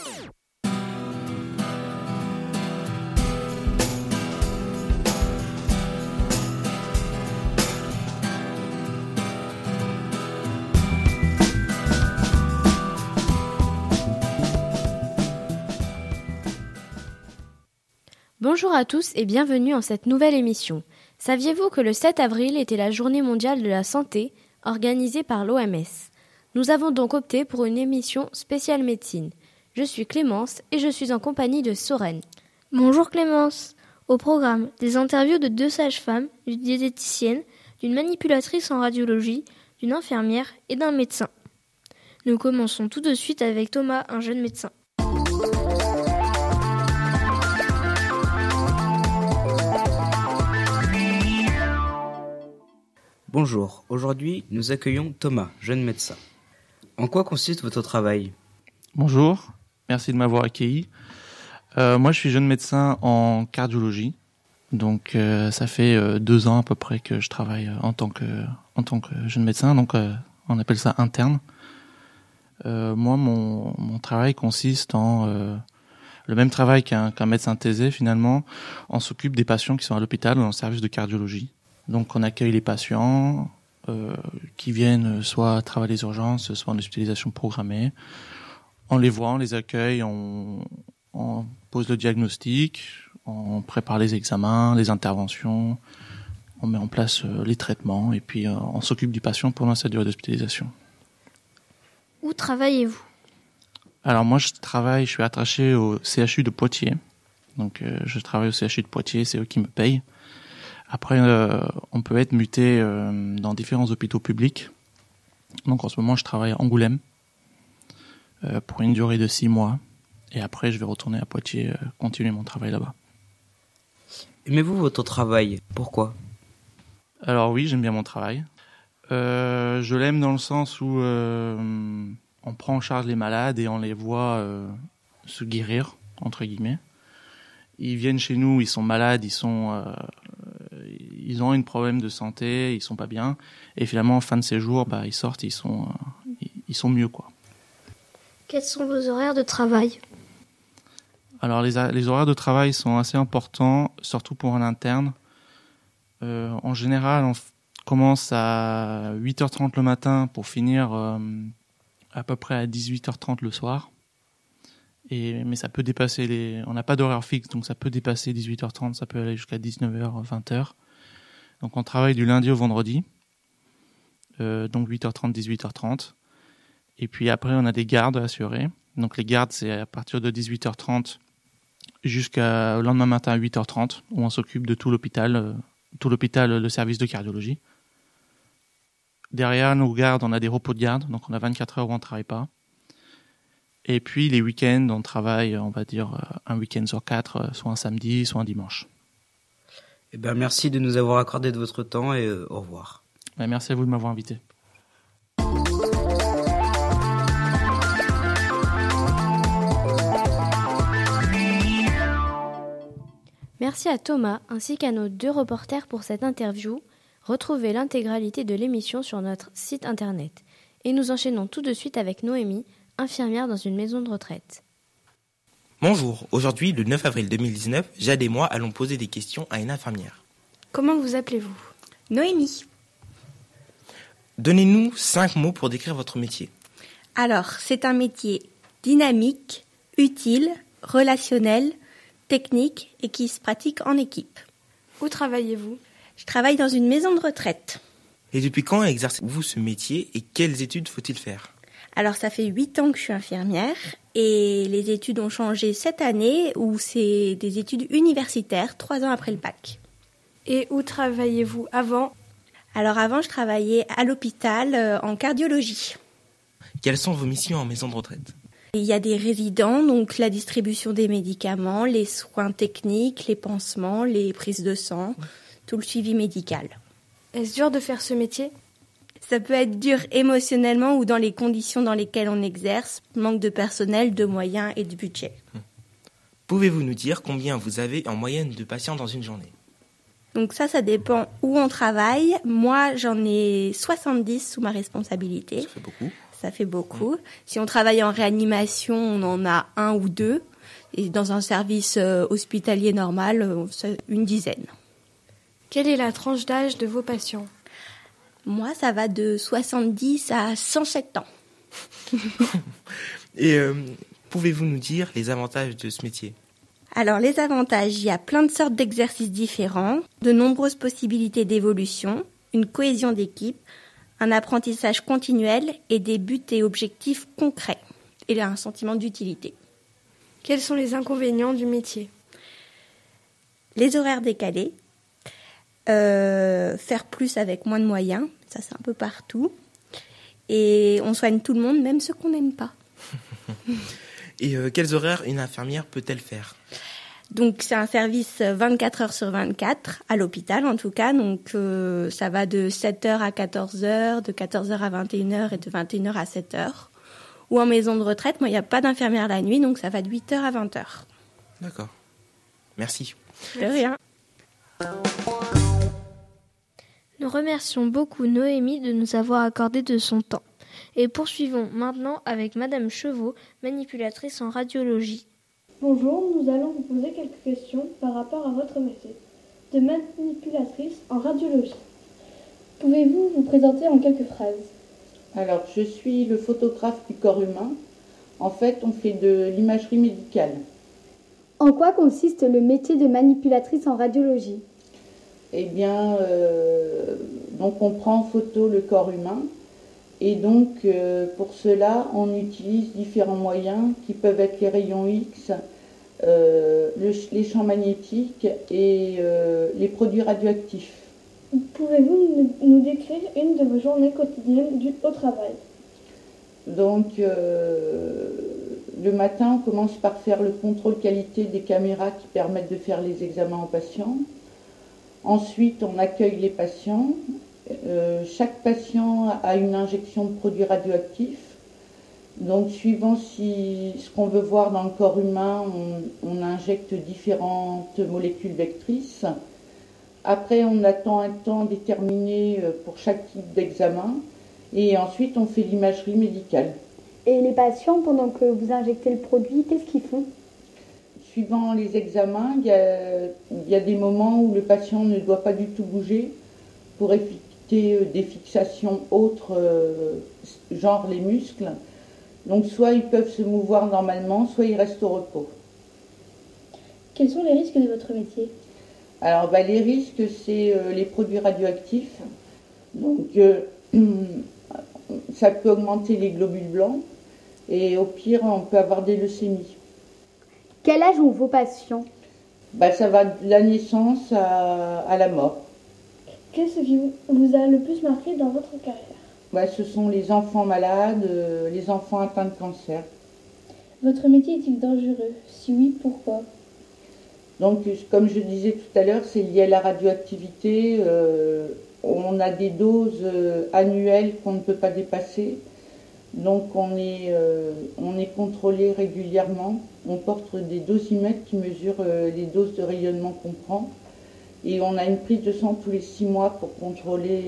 Bonjour à tous et bienvenue en cette nouvelle émission. Saviez-vous que le 7 avril était la journée mondiale de la santé organisée par l'OMS ? Nous avons donc opté pour une émission spéciale médecine. Je suis Clémence et je suis en compagnie de Sorène. Bonjour Clémence. Au programme, des interviews de 2 sages-femmes, d'une diététicienne, d'une manipulatrice en radiologie, d'une infirmière et d'un médecin. Nous commençons tout de suite avec Thomas, un jeune médecin. Bonjour, aujourd'hui nous accueillons Thomas, jeune médecin. En quoi consiste votre travail ? Bonjour, merci de m'avoir accueilli. Moi je suis jeune médecin en cardiologie, donc ça fait 2 ans à peu près que je travaille en tant que jeune médecin, donc on appelle ça interne. Moi mon travail consiste en le même travail qu'un médecin thésé finalement. On s'occupe des patients qui sont à l'hôpital ou dans le service de cardiologie. Donc on accueille les patients qui viennent soit à travers les urgences, soit en hospitalisation programmée. On les voit, on les accueille, on pose le diagnostic, on prépare les examens, les interventions, on met en place les traitements et puis on s'occupe du patient pendant sa durée d'hospitalisation. Où travaillez-vous ? Alors moi je suis attaché au CHU de Poitiers. Donc je travaille au CHU de Poitiers, c'est eux qui me payent. Après, on peut être muté dans différents hôpitaux publics. Donc en ce moment, je travaille à Angoulême pour une durée de 6 mois. Et après, je vais retourner à Poitiers, continuer mon travail là-bas. Aimez-vous votre travail ? Pourquoi ? Alors oui, j'aime bien mon travail. Je l'aime dans le sens où on prend en charge les malades et on les voit se guérir, entre guillemets. Ils viennent chez nous, ils sont malades, ils ont un problème de santé, ils sont pas bien, et finalement en fin de séjour, ils sortent, ils sont mieux quoi. Quels sont vos horaires de travail ? Alors les horaires de travail sont assez importants, surtout pour un interne. En général, on commence à 8h30 le matin pour finir à peu près à 18h30 le soir. Mais ça peut dépasser on n'a pas d'horaire fixe, donc ça peut dépasser 18h30, ça peut aller jusqu'à 19h, 20h. Donc on travaille du lundi au vendredi, donc 8h30, 18h30. Et puis après on a des gardes à assurer. Donc les gardes c'est à partir de 18h30 jusqu'au lendemain matin à 8h30, où on s'occupe de tout l'hôpital, le service de cardiologie. Derrière nos gardes on a des repos de garde, donc on a 24 heures où on ne travaille pas. Et puis les week-ends, on travaille, on va dire, un week-end sur 4, soit un samedi, soit un dimanche. Merci de nous avoir accordé de votre temps et au revoir. Merci à vous de m'avoir invité. Merci à Thomas ainsi qu'à nos 2 reporters pour cette interview. Retrouvez l'intégralité de l'émission sur notre site internet. Et nous enchaînons tout de suite avec Noémie, infirmière dans une maison de retraite. Bonjour, aujourd'hui, le 9 avril 2019, Jade et moi allons poser des questions à une infirmière. Comment vous appelez-vous ? Noémie. Donnez-nous 5 mots pour décrire votre métier. Alors, c'est un métier dynamique, utile, relationnel, technique et qui se pratique en équipe. Où travaillez-vous ? Je travaille dans une maison de retraite. Et depuis quand exercez-vous ce métier et quelles études faut-il faire ? Alors, ça fait 8 ans que je suis infirmière et les études ont changé cette année où c'est des études universitaires, 3 ans après le bac. Et où travailliez-vous avant ? Alors avant, je travaillais à l'hôpital en cardiologie. Quelles sont vos missions en maison de retraite ? Il y a des résidents, donc la distribution des médicaments, les soins techniques, les pansements, les prises de sang, tout le suivi médical. Est-ce dur de faire ce métier ? Ça peut être dur émotionnellement ou dans les conditions dans lesquelles on exerce, manque de personnel, de moyens et de budget. Pouvez-vous nous dire combien vous avez en moyenne de patients dans une journée ? Donc ça dépend où on travaille. Moi, j'en ai 70 sous ma responsabilité. Ça fait beaucoup. ça fait beaucoup. Si on travaille en réanimation, on en a 1 ou 2. Et dans un service hospitalier normal, c'est une dizaine. Quelle est la tranche d'âge de vos patients ? Moi, ça va de 70 à 107 ans. Et pouvez-vous nous dire les avantages de ce métier ? Alors, les avantages, il y a plein de sortes d'exercices différents, de nombreuses possibilités d'évolution, une cohésion d'équipe, un apprentissage continuel et des buts et objectifs concrets. Et un sentiment d'utilité. Quels sont les inconvénients du métier ? Les horaires décalés, faire plus avec moins de moyens, ça c'est un peu partout. Et on soigne tout le monde, même ceux qu'on n'aime pas. Et quels horaires une infirmière peut-elle faire ? Donc c'est un service 24 heures sur 24, à l'hôpital en tout cas. Donc ça va de 7h à 14h, de 14h à 21h et de 21h à 7h. Ou en maison de retraite, moi il n'y a pas d'infirmière la nuit, donc ça va de 8h à 20h. D'accord. Merci. De rien. Nous remercions beaucoup Noémie de nous avoir accordé de son temps. Et poursuivons maintenant avec Madame Chevaux, manipulatrice en radiologie. Bonjour, nous allons vous poser quelques questions par rapport à votre métier de manipulatrice en radiologie. Pouvez-vous vous présenter en quelques phrases ? Alors, je suis le photographe du corps humain. En fait, on fait de l'imagerie médicale. En quoi consiste le métier de manipulatrice en radiologie ? Eh bien, donc on prend en photo le corps humain. Et donc, pour cela, on utilise différents moyens qui peuvent être les rayons X, les champs magnétiques et les produits radioactifs. Pouvez-vous nous décrire une de vos journées quotidiennes au travail ? Donc, le matin, on commence par faire le contrôle qualité des caméras qui permettent de faire les examens aux patients. Ensuite, on accueille les patients. Chaque patient a une injection de produits radioactifs. Donc, suivant ce qu'on veut voir dans le corps humain, on injecte différentes molécules vectrices. Après, on attend un temps déterminé pour chaque type d'examen. Et ensuite, on fait l'imagerie médicale. Et les patients, pendant que vous injectez le produit, qu'est-ce qu'ils font ? Suivant les examens, il y a des moments où le patient ne doit pas du tout bouger pour éviter des fixations autres, genre les muscles. Donc, soit ils peuvent se mouvoir normalement, soit ils restent au repos. Quels sont les risques de votre métier ? Alors, les risques, c'est les produits radioactifs. Donc, ça peut augmenter les globules blancs et au pire, on peut avoir des leucémies. Quel âge ont vos patients ? Ça va de la naissance à la mort. Qu'est-ce qui vous a le plus marqué dans votre carrière ? Ce sont les enfants malades, les enfants atteints de cancer. Votre métier est-il dangereux ? Si oui, pourquoi ? Donc, comme je disais tout à l'heure, c'est lié à la radioactivité. On a des doses annuelles qu'on ne peut pas dépasser. Donc, on est contrôlé régulièrement. On porte des dosimètres qui mesurent les doses de rayonnement qu'on prend. Et on a une prise de sang tous les 6 mois pour contrôler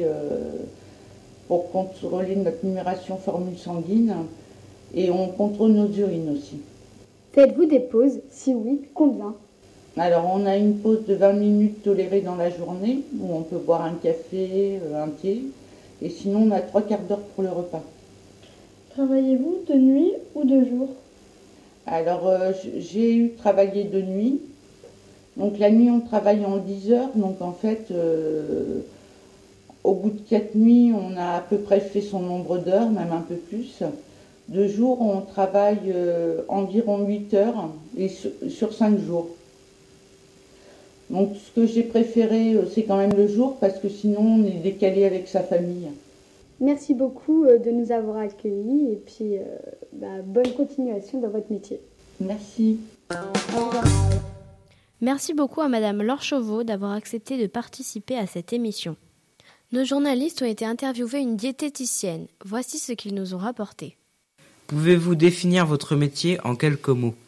notre numération formule sanguine. Et on contrôle nos urines aussi. Faites-vous des pauses ? Si oui, combien ? Alors, on a une pause de 20 minutes tolérée dans la journée, où on peut boire un café, un thé, et sinon on a 3 quarts d'heure pour le repas. Travaillez-vous de nuit ou de jour ? Alors, j'ai travaillé de nuit. Donc, la nuit, on travaille en 10 heures. Donc, en fait, au bout de 4 nuits, on a à peu près fait son nombre d'heures, même un peu plus. De jour, on travaille environ 8 heures, et sur 5 jours. Donc, ce que j'ai préféré, c'est quand même le jour, parce que sinon, on est décalé avec sa famille. Merci beaucoup de nous avoir accueillis et puis bonne continuation dans votre métier. Merci. Au revoir. Merci beaucoup à Madame Laure Chauveau d'avoir accepté de participer à cette émission. Nos journalistes ont été interviewés une diététicienne. Voici ce qu'ils nous ont rapporté. Pouvez-vous définir votre métier en quelques mots ?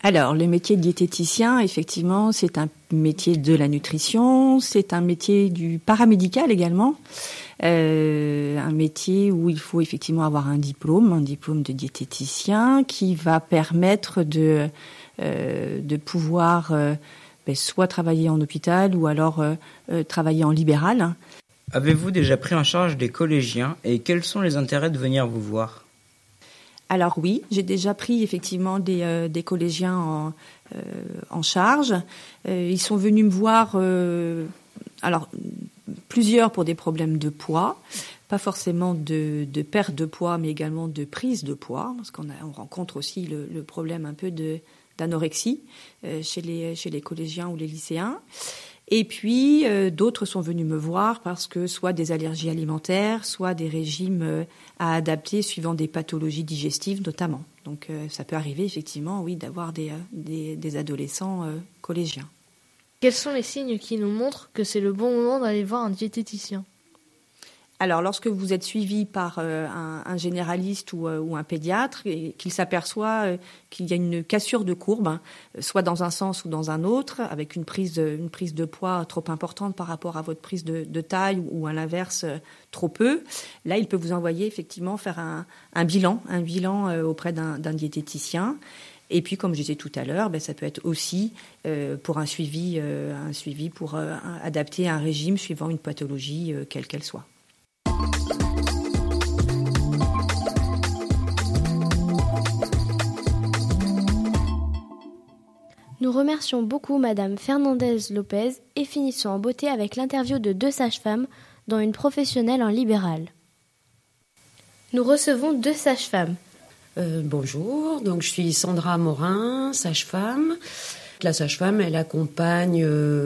Alors, le métier de diététicien, effectivement, c'est un métier de la nutrition, c'est un métier du paramédical également, un métier où il faut effectivement avoir un diplôme de diététicien qui va permettre de pouvoir soit travailler en hôpital ou alors travailler en libéral. Avez-vous déjà pris en charge des collégiens et quels sont les intérêts de venir vous voir ? Alors oui, j'ai déjà pris effectivement des collégiens en charge. Ils sont venus me voir, alors plusieurs pour des problèmes de poids, pas forcément de perte de poids, mais également de prise de poids, parce qu'on rencontre aussi le problème un peu d'anorexie chez les collégiens ou les lycéens. Et puis, d'autres sont venus me voir parce que soit des allergies alimentaires, soit des régimes à adapter suivant des pathologies digestives notamment. Donc, ça peut arriver effectivement, oui, d'avoir des adolescents collégiens. Quels sont les signes qui nous montrent que c'est le bon moment d'aller voir un diététicien ? Alors, lorsque vous êtes suivi par un généraliste ou un pédiatre et qu'il s'aperçoit qu'il y a une cassure de courbe, soit dans un sens ou dans un autre, avec une prise de poids trop importante par rapport à votre prise de taille ou à l'inverse trop peu, là, il peut vous envoyer effectivement faire un bilan auprès d'un diététicien. Et puis, comme je disais tout à l'heure, ça peut être aussi pour un suivi pour adapter un régime suivant une pathologie quelle qu'elle soit. Nous remercions beaucoup Madame Fernandez-Lopez et finissons en beauté avec l'interview de 2 sages-femmes, dont une professionnelle en libéral. Nous recevons 2 sages-femmes. Bonjour, donc je suis Sandra Morin, sage-femme. La sage-femme, elle accompagne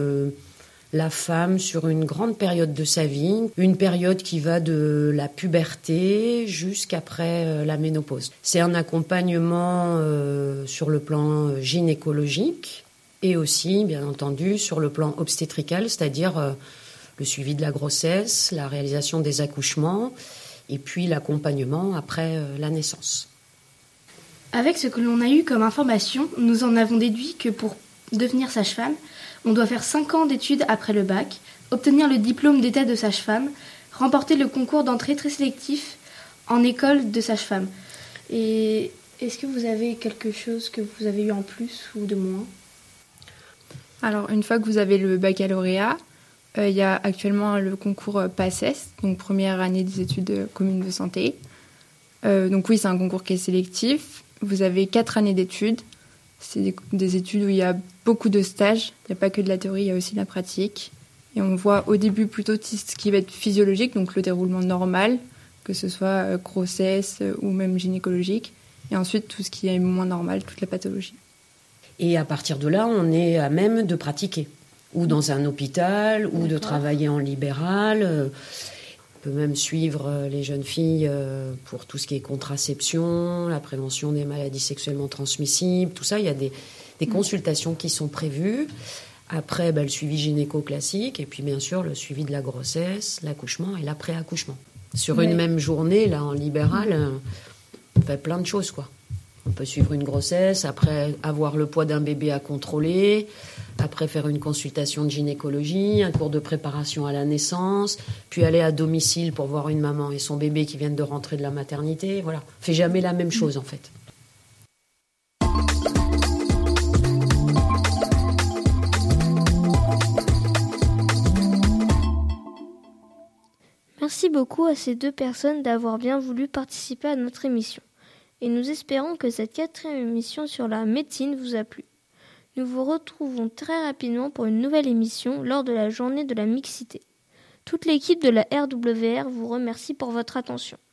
la femme sur une grande période de sa vie, une période qui va de la puberté jusqu'après la ménopause. C'est un accompagnement sur le plan gynécologique et aussi, bien entendu, sur le plan obstétrical, c'est-à-dire le suivi de la grossesse, la réalisation des accouchements et puis l'accompagnement après la naissance. Avec ce que l'on a eu comme information, nous en avons déduit que pour devenir sage-femme, on doit faire 5 ans d'études après le bac, obtenir le diplôme d'état de sage-femme, remporter le concours d'entrée très sélectif en école de sage-femme. Et est-ce que vous avez quelque chose que vous avez eu en plus ou de moins ? Alors, une fois que vous avez le baccalauréat, il y a actuellement le concours PACES, donc première année des études communes de santé. Donc oui, c'est un concours qui est sélectif. Vous avez 4 années d'études. C'est des études où il y a beaucoup de stages. Il n'y a pas que de la théorie, il y a aussi de la pratique. Et on voit au début plutôt ce qui va être physiologique, donc le déroulement normal, que ce soit grossesse ou même gynécologique. Et ensuite, tout ce qui est moins normal, toute la pathologie. Et à partir de là, on est à même de pratiquer, ou dans un hôpital, ou de travailler en libéral. On peut même suivre les jeunes filles pour tout ce qui est contraception, la prévention des maladies sexuellement transmissibles, tout ça. Il y a des consultations qui sont prévues. Après, le suivi gynéco classique, et puis bien sûr le suivi de la grossesse, l'accouchement et l'après-accouchement. Sur une même journée, là, en libéral, on fait plein de choses, quoi. On peut suivre une grossesse, après avoir le poids d'un bébé à contrôler, après faire une consultation de gynécologie, un cours de préparation à la naissance, puis aller à domicile pour voir une maman et son bébé qui viennent de rentrer de la maternité. Voilà, on fait jamais la même chose en fait. Merci beaucoup à ces 2 personnes d'avoir bien voulu participer à notre émission. Et nous espérons que cette 4e émission sur la médecine vous a plu. Nous vous retrouvons très rapidement pour une nouvelle émission lors de la journée de la mixité. Toute l'équipe de la RWR vous remercie pour votre attention.